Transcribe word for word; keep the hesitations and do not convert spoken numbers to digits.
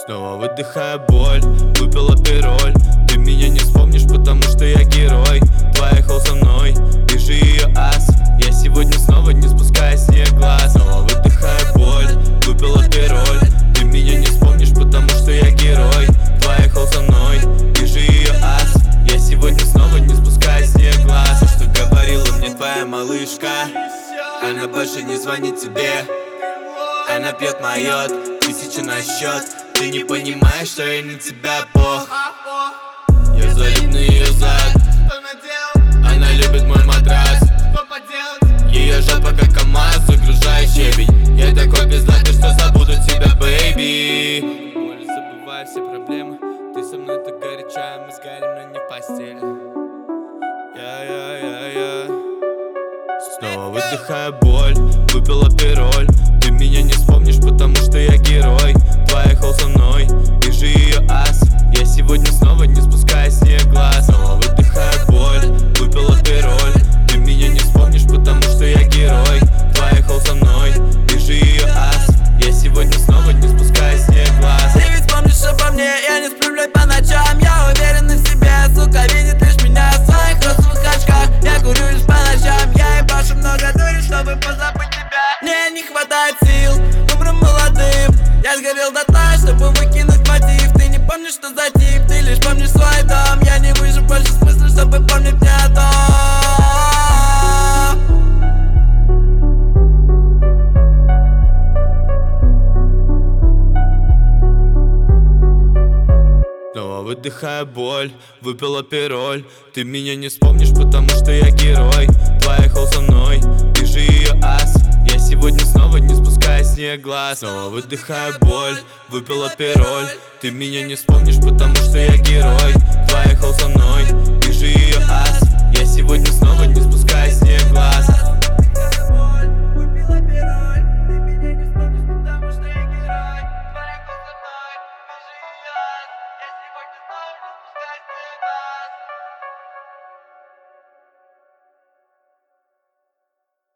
Снова выдыхая боль, выпила пироль. Ты меня не вспомнишь, потому что я герой. Поехал со мной, вижу ее ас. Я сегодня снова не спускаю с нее глаз. Снова выдыхая боль, выпила пироль. Ты меня не вспомнишь, потому что я герой. Поехал со мной, вижу ее ас. Я сегодня снова не спускаю с нее глаз. То, что говорила мне твоя малышка, она больше не звонит тебе. Она пьет, моет, тысяча на счет. Ты не понимаешь, что я не тебя бог. Я залип на ее зад. Она любит мой матрас. Ее жопа как КамАЗ, загружая щебень. Я такой пиздатый, что забуду тебя, бэйби. Боль, забывай все проблемы. Ты со мной так горячая, мы сгорим, но не в постели. Я-я-я-я. Снова выдыхая боль, выпила пироль. Ты меня не вспомнишь, потому что я герой. Поехал со мной, вижу ее ас. Я сегодня снова не спускаю с нее глаз. Снова выдыхая боль, выпила пироль. Ты меня не вспомнишь, потому что я герой. Поехал со мной, вижу ее ас. Я сегодня снова не спускаю с нее глаз. Ты ведь помнишь обо мне, я не сплю, блядь, по ночам. Я уверен в себе, сука, видит лишь меня в своих розовых очках. Я курю лишь по ночам, я ебашу много дури, чтобы позабыть тебя. Мне не хватает сил, умру молодым. Я сгорел дотла, чтобы выкинуть мотив. Ты не помнишь, что за тип, ты лишь помнишь свой дом. Я не выжил больше смысла, чтобы помнить мне о том. Снова выдыхая боль, выпила пироль. Ты меня не вспомнишь, потому что я герой. Поехал со мной, вижу ее ас. Я сегодня снова не спускаю с нее глаз. Снова выдыхая боль, выпила пироль. Ты меня не вспомнишь, потому что я герой. Поехал со мной, вижу ее ас. Я сегодня снова